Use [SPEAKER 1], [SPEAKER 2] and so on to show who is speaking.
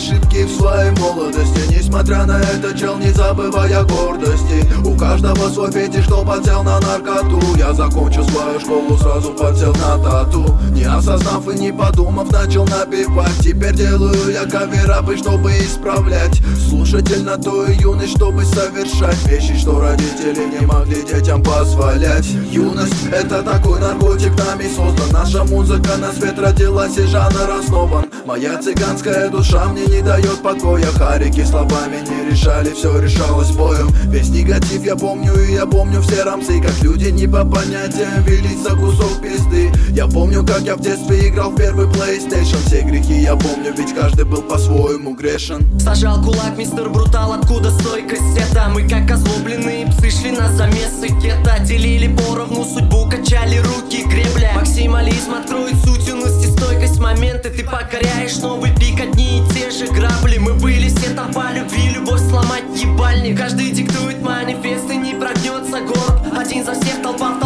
[SPEAKER 1] ошибки в своей молодости. Несмотря на это, чел, не забывая гордости. У каждого свой фетиш, кто подсел на наркоту. Я закончил свою школу, сразу подсел на тату. Не осознав и не подумав, начал напевать. Теперь делаю я каверапы, чтобы исправлять. Слушательную юность, чтобы совершать вещи, что родители не могли детям позволять. Юность — это такой наркотик, нами создан. Наша музыка на свет родилась и жанр основан. Моя цыганская душа мне не дает покоя. Харики словами не решали, все решалось боем. Весь негатив я помню, и я помню все рамсы. Как люди не по понятиям велись за кусок пизды. Я помню, как я в детстве играл в первый PlayStation. Все грехи я помню, ведь каждый был по-своему грешен.
[SPEAKER 2] Сажал кулак, мистер Брутал, откуда стойкость это? Мы как озлобленные псы шли на замесы гетто. Делили поровну судьбу, качали руки, гребля. Максимализм откроет суть юности, стойкость, моменты. Ты покоряешь новый пик, одни и те же грабли. Мы были все там по любви, любовь сломать ебальник. Каждый диктует манифест и не прогнется горб. Один за всех, толпа